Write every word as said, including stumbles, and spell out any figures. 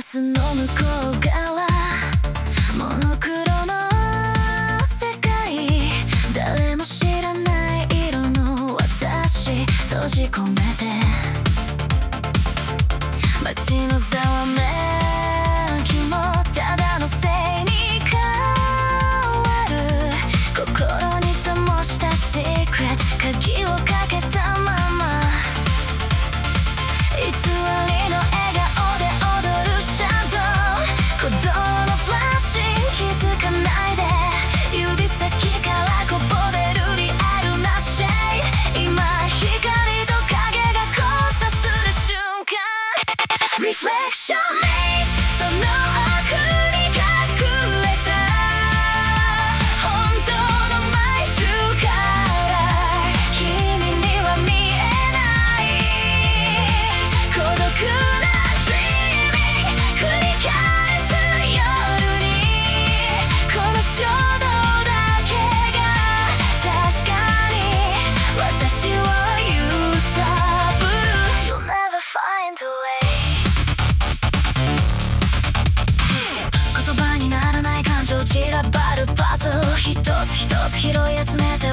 スの向こう側モノクロの世界誰も知らない色の私閉じ込めて街のざわめきもただのせいに変わる心に灯した Secret 鍵をかけたまま偽りの笑顔で踊るシャドウ鼓動のフラッシン気づかないで指先からこぼれるリアルなシェイ今光と影が交差する瞬間 Reflection Maze その奥に隠れた本当のマイトゥーカラー君には見えない孤独な Dreaming 繰り返す夜にこの衝動だけが確かに私を揺さぶる You'll never find a way言葉にならない感情散らばるパズル一つ一つ拾い集めて